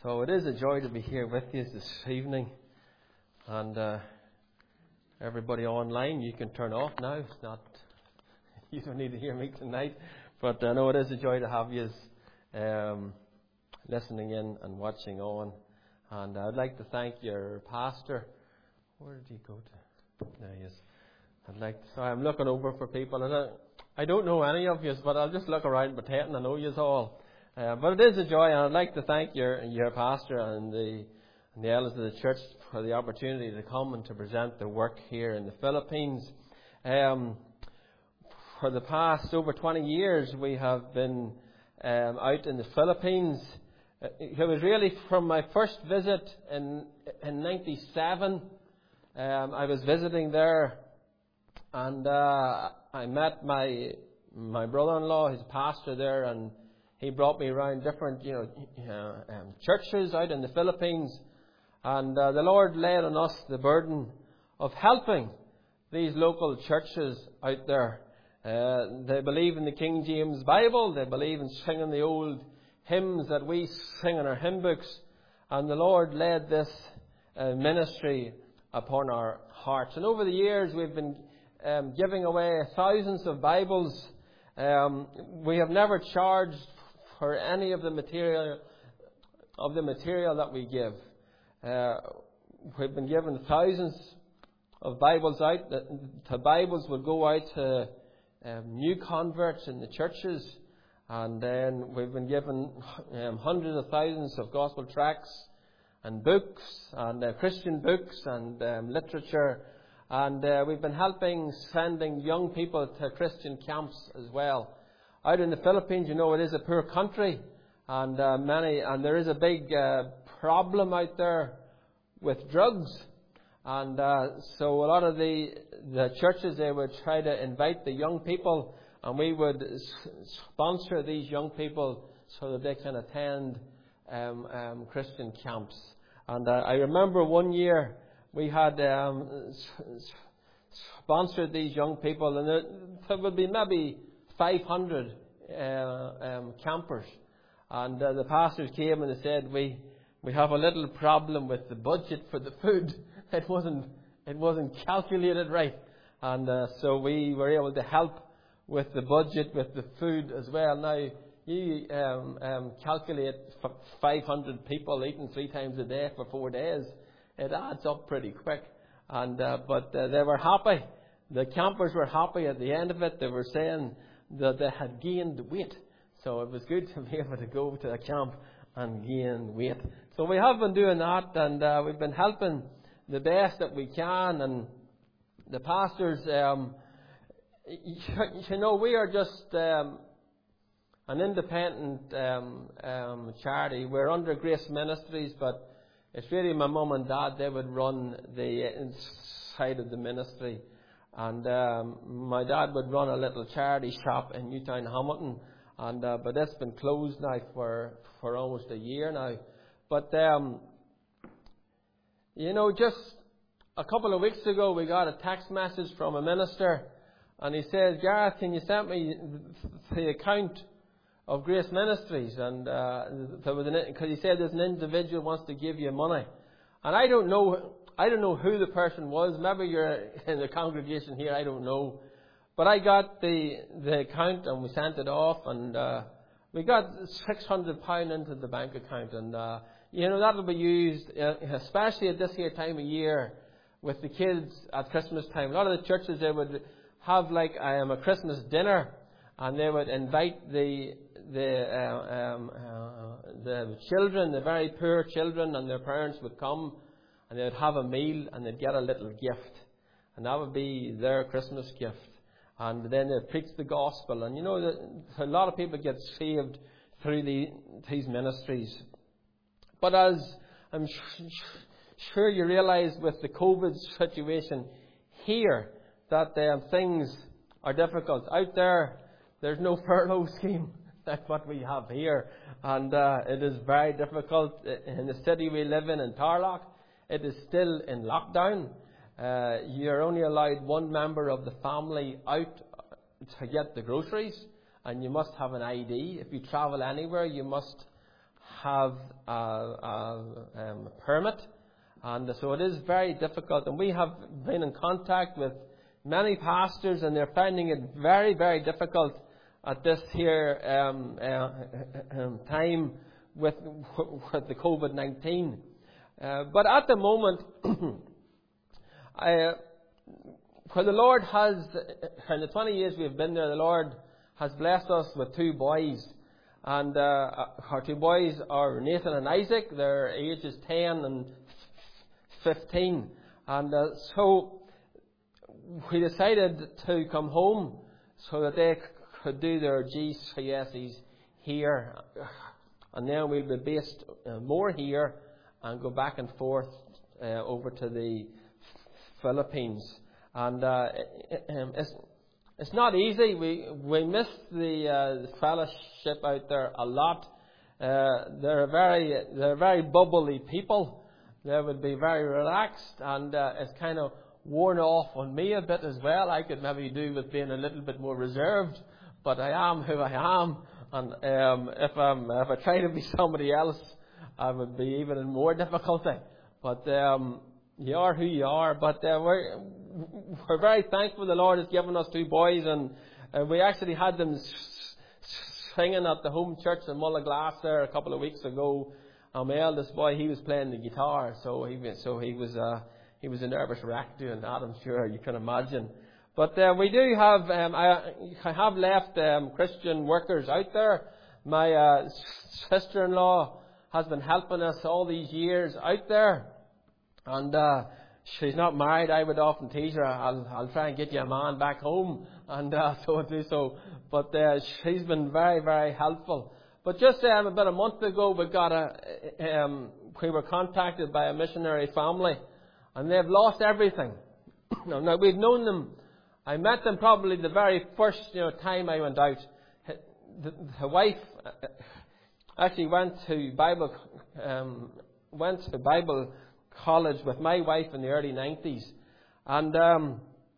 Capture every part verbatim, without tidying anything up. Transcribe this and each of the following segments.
So it is a joy to be here with you this evening. And uh, everybody online, you can turn off now. It's not, you don't need to hear me tonight. But I know it is a joy to have you um, listening in and watching on. And I'd like to thank your pastor. Where did he go to? There he is. I'd like to, sorry, I'm looking over for people. And I, I don't know any of you, but I'll just look around pretending I know you all. Uh, but it is a joy, and I'd like to thank your your pastor and the and the elders of the church for the opportunity to come and to present the work here in the Philippines. Um, for the past over twenty years, we have been um, out in the Philippines. It was really from my first visit in in ninety-seven. Um, I was visiting there, and uh, I met my my brother-in-law, his pastor there, and he brought me around different, you know, uh, um, churches out in the Philippines, and uh, the Lord laid on us the burden of helping these local churches out there. Uh, they believe in the King James Bible. They believe in singing the old hymns that we sing in our hymn books, and the Lord laid this uh, ministry upon our hearts. And over the years, we've been um, giving away thousands of Bibles. Um, we have never charged for any of the material of the material that we give. Uh, we've been given thousands of Bibles out. The, the Bibles will go out to um, new converts in the churches, and then we've been given um, hundreds of thousands of gospel tracts and books and uh, Christian books and um, literature, and uh, we've been helping sending young people to Christian camps as well. Out in the Philippines, you know, it is a poor country, and uh, many, and there is a big uh, problem out there with drugs, and uh, so a lot of the the churches, they would try to invite the young people, and we would s- sponsor these young people so that they can attend um, um, Christian camps. And uh, I remember one year we had um, s- sponsored these young people, and there, there would be maybe five hundred uh, um, campers, and uh, the pastors came and they said, we we have a little problem with the budget for the food. It wasn't it wasn't calculated right, and uh, so we were able to help with the budget, with the food as well. Now you um, um, calculate for five hundred people eating three times a day for four days. It adds up pretty quick, and uh, but uh, they were happy. The campers were happy at the end of it. They were saying that they had gained weight. So it was good to be able to go to a camp and gain weight. So we have been doing that, and uh, we've been helping the best that we can. And the pastors, um, you know, we are just um, an independent um, um, charity. We're under Grace Ministries, but it's really my mum and dad. They would run the inside of the ministry. And um, my dad would run a little charity shop in Newtown, Hamilton, and uh, but that's been closed now for, for almost a year now. But um, you know, just a couple of weeks ago, we got a text message from a minister, and he says, "Gareth, can you send me the account of Grace Ministries?" And uh, there was an, because he said there's an individual wants to give you money, and I don't know. I don't know who the person was. Maybe you're in the congregation here. I don't know. But I got the the account and we sent it off, and uh, we got six hundred pounds into the bank account. And, uh, you know, that will be used, uh, especially at this here time of year with the kids at Christmas time. A lot of the churches, they would have like um, a Christmas dinner, and they would invite the the uh, um, uh, the children, the very poor children, and their parents would come. And they would have a meal, and they'd get a little gift. And that would be their Christmas gift. And then they'd preach the gospel. And you know, that a lot of people get saved through the, these ministries. But as I'm sure you realize with the COVID situation here, that um, things are difficult. Out there, there's no furlough scheme like what we have here. And uh, it is very difficult in the city we live in, in Tarlac. It is still in lockdown. Uh, you're only allowed one member of the family out to get the groceries, and you must have an I D. If you travel anywhere, you must have a, a, um, a permit, and so it is very difficult. And we have been in contact with many pastors, and they're finding it very, very difficult at this here um, uh, um, time with, with the COVID nineteen. Uh, but at the moment, I, where the Lord has, in the twenty years we've been there, the Lord has blessed us with two boys. And uh, our two boys are Nathan and Isaac. Their ages ten and fifteen. And uh, so we decided to come home so that they could do their G C S Es here. And then we'll be based uh, more here and go back and forth uh, over to the Philippines. And uh, it's, it's not easy. We we miss the, uh, the fellowship out there a lot. Uh, they're very they're very bubbly people. They would be very relaxed, and uh, it's kind of worn off on me a bit as well. I could maybe do with being a little bit more reserved, but I am who I am, and um, if I'm if I try to be somebody else, I would be even in more difficulty. But um, you are who you are. But uh, we're we're very thankful the Lord has given us two boys, and uh, we actually had them s- singing at the home church in Mullaglass there a couple of weeks ago. And my eldest boy, he was playing the guitar, so he was, so he was uh, he was a nervous wreck doing that. I'm sure you can imagine. But uh, we do have um, I, I have left um, Christian workers out there. My uh, sister-in-law has been helping us all these years out there, and uh, she's not married. I would often tease her, I'll I'll try and get you a man back home, and uh, so I do so. But uh, she's been very very helpful. But just um, about a month ago, we got a um, we were contacted by a missionary family, and they've lost everything. now, now we've known them. I met them probably the very first you know time I went out. The, the wife actually went to Bible um, went to Bible college with my wife in the early nineties, and um,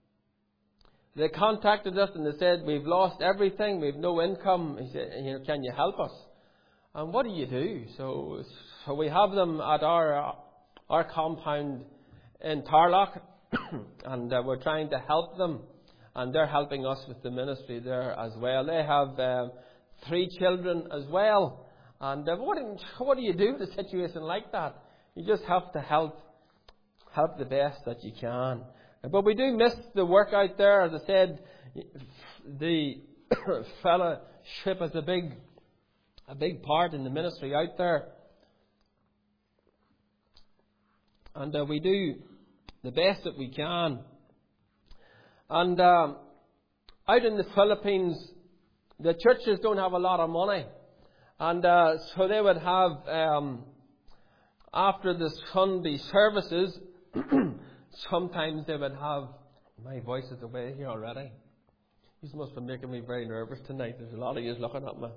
they contacted us and they said, we've lost everything, we've no income. He said, you know, can you help us? And what do you do? So, so we have them at our our compound in Tarlock, and uh, we're trying to help them, and they're helping us with the ministry there as well. They have uh, three children as well, and uh, what do, what do you do in a situation like that? You just have to help help the best that you can. But we do miss the work out there. As I said, the fellowship is a big, a big part in the ministry out there, and uh, we do the best that we can. And um, out in the Philippines, the churches don't have a lot of money, and uh, so they would have um, after the Sunday services. Sometimes they would have, my voice is away here already. You must be making me very nervous tonight. There's a lot of you looking at me.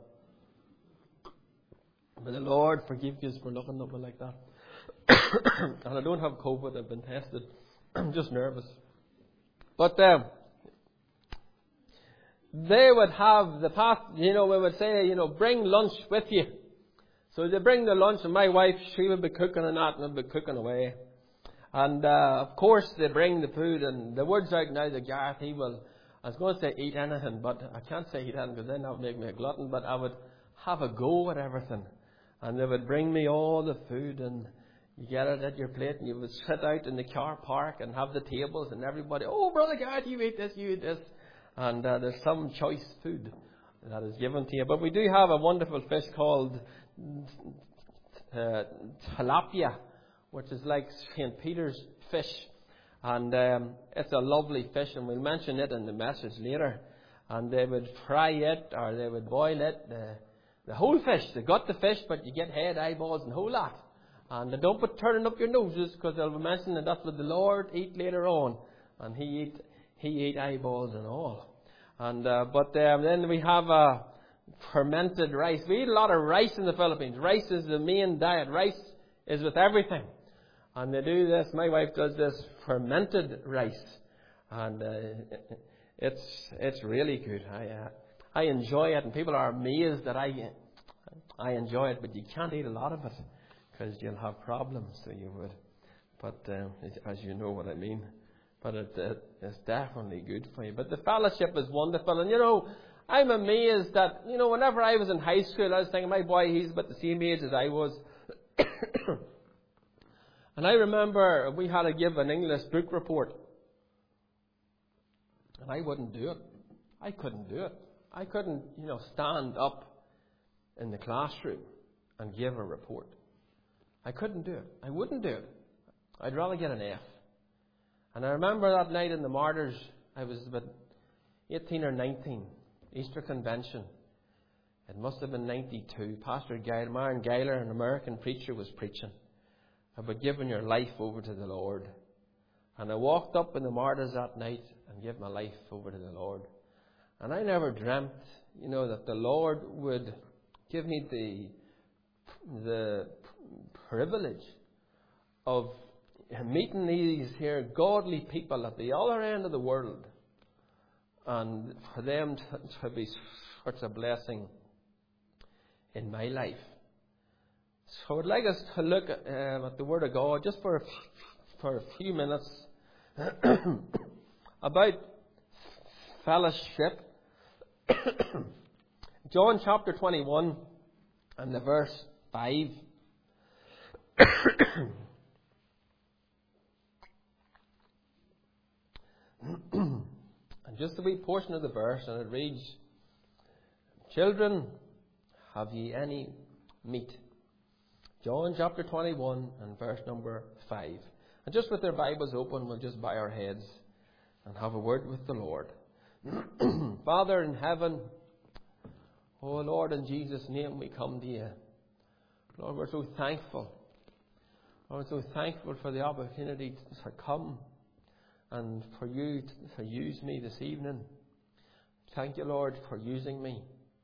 May the Lord forgive you for looking at me like that. And I don't have COVID, I've been tested. I'm just nervous. But um, they would have the path, you know, we would say, you know, bring lunch with you. So they bring the lunch, and my wife, she would be cooking and that, and I'd be cooking away. And uh, of course they bring the food, and the word's out now that Gareth, he will, I was going to say eat anything, but I can't say eat anything because then that would make me a glutton, but I would have a go at everything. And they would bring me all the food, and you get it at your plate, and you would sit out in the car park and have the tables, and everybody, oh brother Gareth, you eat this, you eat this. And uh, there's some choice food that is given to you. But we do have a wonderful fish called uh, tilapia, which is like Saint Peter's fish. And um, it's a lovely fish, and we'll mention it in the message later. And they would fry it, or they would boil it, the, the whole fish. They got the fish, but you get head, eyeballs, and whole lot. And they don't put turning up your noses, because they'll be mentioning that that's what the Lord eat later on. And he ate, he ate eyeballs and all. And uh, But um, then we have uh, fermented rice. We eat a lot of rice in the Philippines. Rice is the main diet. Rice is with everything. And they do this, my wife does this fermented rice, and uh, it's it's really good. I uh, I enjoy it, and people are amazed that I I enjoy it, but you can't eat a lot of it because you'll have problems, so you would. But um, as you know what I mean. But it, it, it's definitely good for you. But the fellowship is wonderful. And, you know, I'm amazed that, you know, whenever I was in high school, I was thinking, my boy, he's about the same age as I was. And I remember we had to give an English book report. And I wouldn't do it. I couldn't do it. I couldn't, you know, stand up in the classroom and give a report. I couldn't do it. I wouldn't do it. I'd rather get an F. And I remember that night in the Martyrs, I was about eighteen or nineteen, Easter Convention. It must have been ninety-two. Pastor Geiler, Myron Geiler, an American preacher, was preaching about giving your life over to the Lord. And I walked up in the Martyrs that night and gave my life over to the Lord. And I never dreamt, you know, that the Lord would give me the the privilege of meeting these here godly people at the other end of the world, and for them to, to be such a blessing in my life. So I'd like us to look at, um, at the Word of God just for a, for a few minutes about fellowship. John chapter twenty-one and the verse five. And just a wee portion of the verse, and it reads, "Children, have ye any meat?" John chapter twenty-one and verse number five. And just with their Bibles open, we'll just bow our heads and have a word with the Lord. Father in heaven, oh Lord, in Jesus' name we come to you. Lord, we're so thankful. Lord, we're so thankful for the opportunity to come and for you to use me this evening. Thank you, Lord, for using me.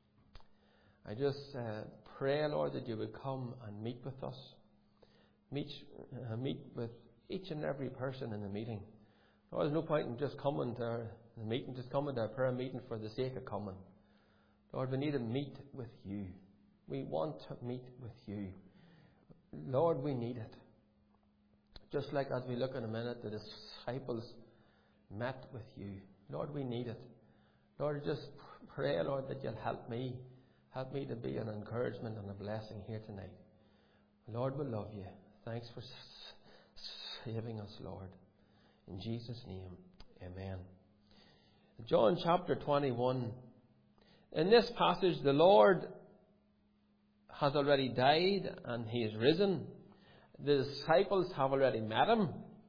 I just uh, pray, Lord, that you would come and meet with us. Meet, uh, meet with each and every person in the meeting. Lord, there's no point in just coming to the meeting, just coming to a prayer meeting for the sake of coming. Lord, we need to meet with you. We want to meet with you. Lord, we need it. Just like as we look in a minute, the disciples met with you. Lord, we need it. Lord, just pray, Lord, that you'll help me. Help me to be an encouragement and a blessing here tonight. Lord, we love you. Thanks for saving us, Lord. In Jesus' name, amen. John chapter twenty-one. In this passage, the Lord has already died and he is risen. The disciples have already met him.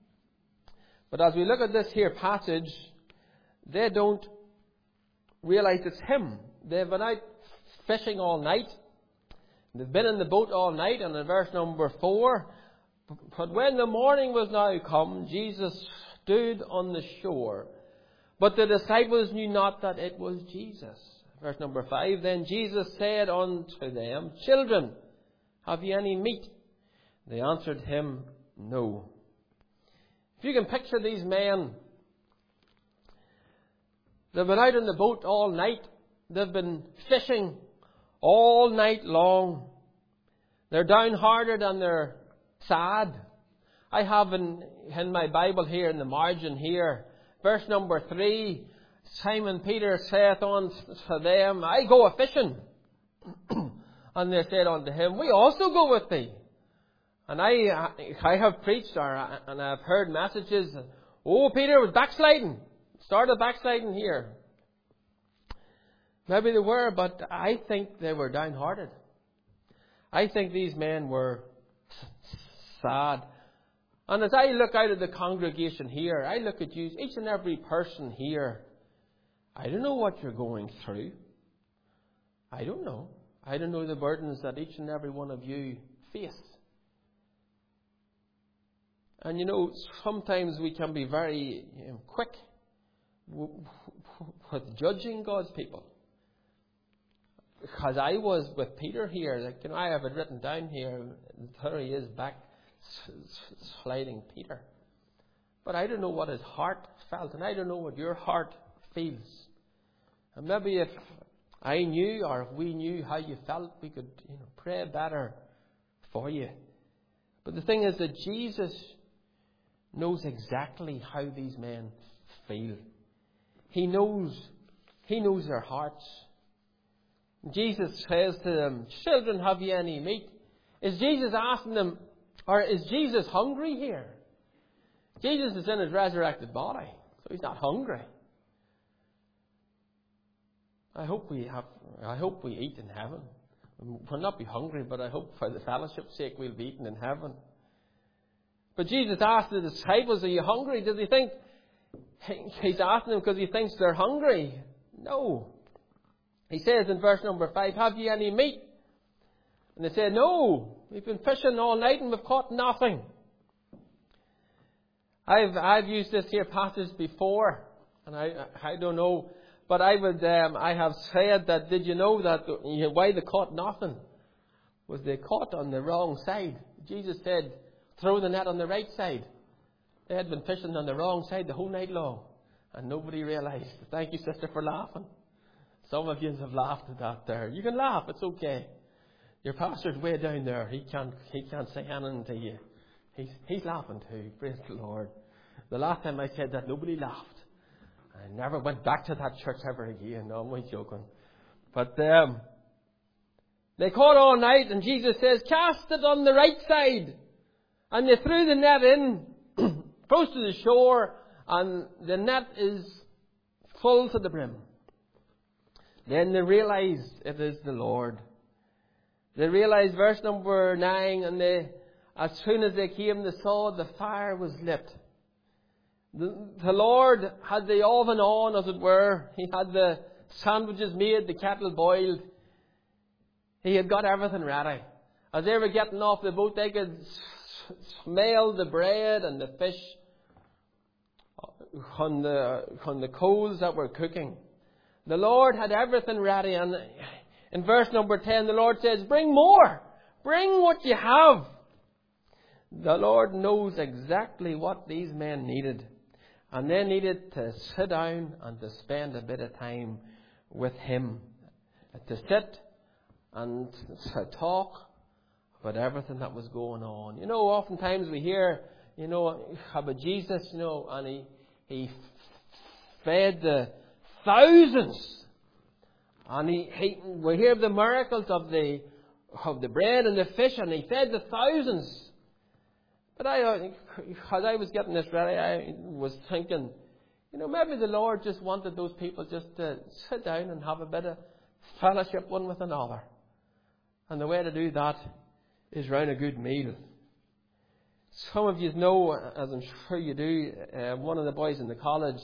But as we look at this here passage, they don't realize it's him. They've been out fishing all night. They've been in the boat all night, and in verse number four, but when the morning was now come, Jesus stood on the shore. But the disciples knew not that it was Jesus. Verse number five, then Jesus said unto them, Children, have ye any meat? They answered him, No. If you can picture these men, they've been out in the boat all night. They've been fishing all night long. They're downhearted and they're sad. I have in, in my Bible here in the margin here, verse number three, Simon Peter saith unto them, I go a fishing. And they said unto him, We also go with thee. And I I have preached or, and I've heard messages, oh, Peter was backsliding. Started backsliding here. Maybe they were, but I think they were downhearted. I think these men were sad. And as I look out at the congregation here, I look at you, each and every person here. I don't know what you're going through. I don't know. I don't know the burdens that each and every one of you face. And you know, sometimes we can be very you know, quick with judging God's people. Because I was with Peter here, like you know, I have it written down here. There he is, back sliding Peter. But I don't know what his heart felt, and I don't know what your heart feels. And maybe if, I knew, or if we knew how you felt, we could, you know, pray better for you. But the thing is that Jesus knows exactly how these men feel. He knows, He knows their hearts. Jesus says to them, children, have you any meat? Is Jesus asking them, or is Jesus hungry here? Jesus is in His resurrected body, so He's not hungry. I hope we have, I hope we eat in heaven. We'll not be hungry, but I hope for the fellowship's sake we'll be eating in heaven. But Jesus asked the disciples, are you hungry? Does He think He's asking them because He thinks they're hungry? No. He says in verse number five, have you any meat? And they said, no, we've been fishing all night and we've caught nothing. I've I've used this here passage before, and I I don't know, but I would um, I have said that, did you know that you know, why they caught nothing was they caught on the wrong side. Jesus said, throw the net on the right side. They had been fishing on the wrong side the whole night long, and nobody realised. Thank you, sister, for laughing. Some of you have laughed at that there. You can laugh, it's okay. Your pastor's way down there. He can't he can't say anything to you. He's he's laughing too. Praise the Lord. The last time I said that, nobody laughed. I never went back to that church ever again. No, I'm only joking. But um, they caught all night, and Jesus says, cast it on the right side. And they threw the net in close to the shore, and the net is full to the brim. Then they realized it is the Lord. They realized, verse number nine, and they, as soon as they came, they saw the fire was lit. The, the Lord had the oven on, as it were. He had the sandwiches made, the kettle boiled. He had got everything ready. As they were getting off the boat, they could smell the bread and the fish on the, on the coals that were cooking. The Lord had everything ready, and in verse number ten, the Lord says, bring more. Bring what you have. The Lord knows exactly what these men needed. And they needed to sit down and to spend a bit of time with Him. To sit and to talk about everything that was going on. You know, oftentimes we hear, you know, about Jesus, you know, and He, he fed the thousands. And he, he, we hear the miracles of the of the bread and the fish, and He fed the thousands. But I, as I was getting this ready, I was thinking, you know, maybe the Lord just wanted those people just to sit down and have a bit of fellowship one with another. And the way to do that is round a good meal. Some of you know, as I'm sure you do, uh, one of the boys in the college,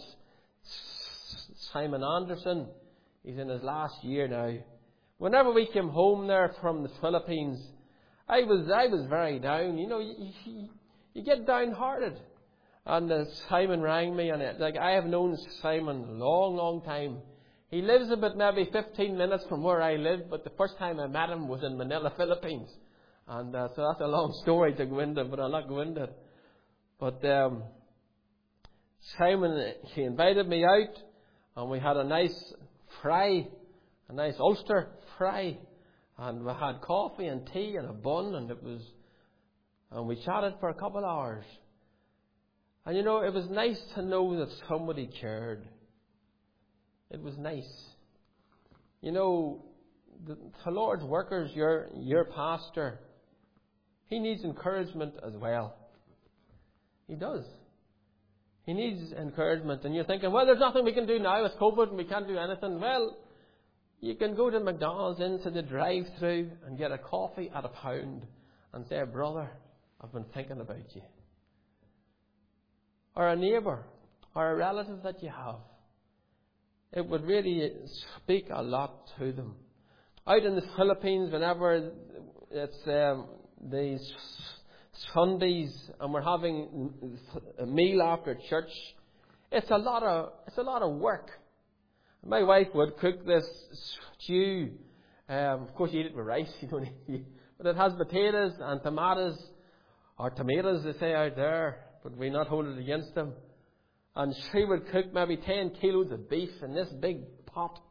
Simon Anderson, he's in his last year now. Whenever we came home there from the Philippines, I was I was very down. You know, you, you, you get downhearted. And uh, Simon rang me, and it, like I have known Simon a long, long time. He lives about maybe fifteen minutes from where I live, but the first time I met him was in Manila, Philippines. And uh, so that's a long story to go into, but I'll not go into it. But um, Simon, he invited me out, and we had a nice fry, a nice Ulster fry. And we had coffee and tea and a bun, and it was, and we chatted for a couple of hours. And you know, it was nice to know that somebody cared. It was nice. You know, the, the Lord's workers, your your pastor, he needs encouragement as well. He does. He needs encouragement. And you're thinking, well, there's nothing we can do now. It's COVID and we can't do anything. Well, you can go to McDonald's into the drive-thru and get a coffee at a pound and say, brother, I've been thinking about you. Or a neighbour, or a relative that you have. It would really speak a lot to them. Out in the Philippines, whenever it's um, these Sundays and we're having a meal after church, it's a lot of it's a lot of work. My wife would cook this stew. Um, of course, you eat it with rice, you don't eat, but it has potatoes and tomatoes, or tomatoes they say out there, but we not hold it against them. And she would cook maybe ten kilos of beef in this big pot,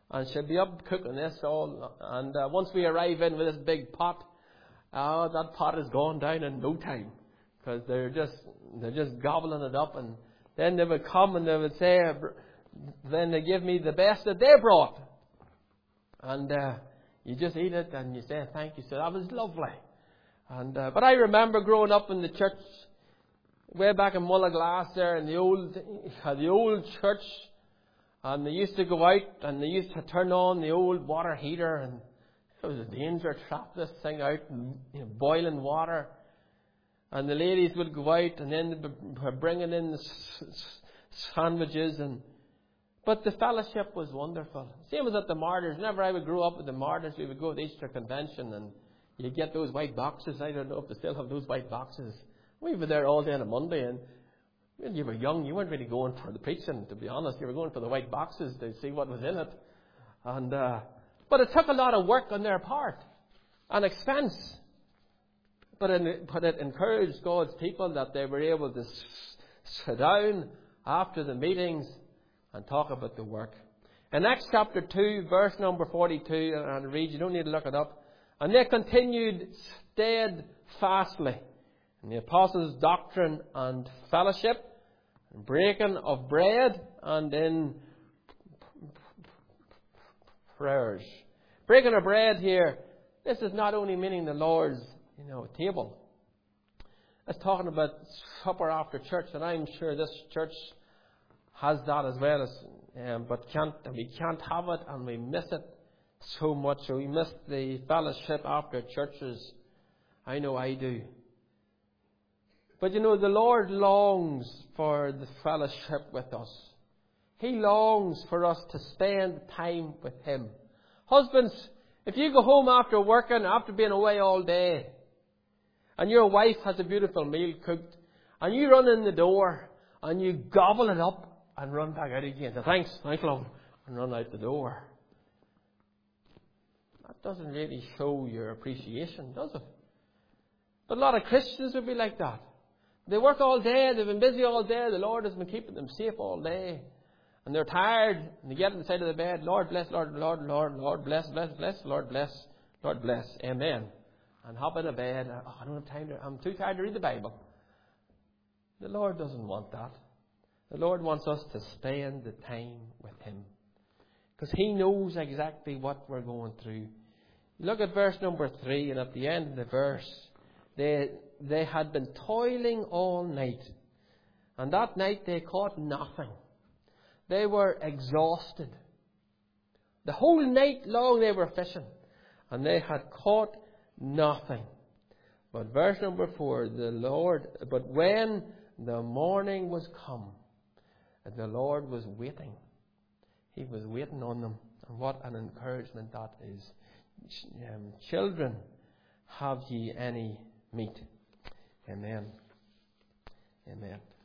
And she'll be up cooking this all. And uh, once we arrive in with this big pot, uh, that pot is gone down in no time. Because they're just, they're just gobbling it up. And then they would come and they would say, then they give me the best that they brought. And uh, you just eat it and you say thank you. So that was lovely. And uh, but I remember growing up in the church, way back in Mullaglass there, in the old, the old church. And they used to go out and they used to turn on the old water heater. And it was a danger, trap this thing out in, you know, boiling water. And the ladies would go out and then they were bringing in the sandwiches. and But the fellowship was wonderful. Same as at the Martyrs. Whenever I would grow up with the Martyrs, we would go to Easter Convention and you get those white boxes. I don't know if they still have those white boxes. We were there all day on a Monday, and when you were young, you weren't really going for the preaching, to be honest. You were going for the white boxes to see what was in it. And uh, But it took a lot of work on their part and expense. But it, but it encouraged God's people that they were able to s- sit down after the meetings and talk about the work. In Acts chapter two, verse number forty-two, and it reads, you don't need to look it up. And they continued steadfastly in the apostles' doctrine and fellowship, and breaking of bread, and in prayers. Breaking of bread here, this is not only meaning the Lord's, you know, table. It's talking about supper after church, and I'm sure this church has that as well. As, um, but can't we can't have it, and we miss it so much. So we miss the fellowship after churches. I know I do. But you know, the Lord longs for the fellowship with us. He longs for us to spend time with Him. Husbands, if you go home after working, after being away all day, and your wife has a beautiful meal cooked, and you run in the door, and you gobble it up, and run back out again. So thanks, thanks love, and run out the door. That doesn't really show your appreciation, does it? But a lot of Christians would be like that. They work all day, they've been busy all day, the Lord has been keeping them safe all day. And they're tired, and they get on the side of the bed, Lord bless, Lord, Lord, Lord, Lord bless, bless, bless, Lord bless, Lord bless, Amen. And hop in a bed, oh, I don't have time to, I'm too tired to read the Bible. The Lord doesn't want that. The Lord wants us to spend the time with Him. Because He knows exactly what we're going through. Look at verse number three, and at the end of the verse, they, they had been toiling all night. And that night they caught nothing. They were exhausted. The whole night long they were fishing. And they had caught nothing. But verse number four, the Lord, but when the morning was come, the Lord was waiting. He was waiting on them. And what an encouragement that is. Um, children, have ye any meat? Amen. Amen.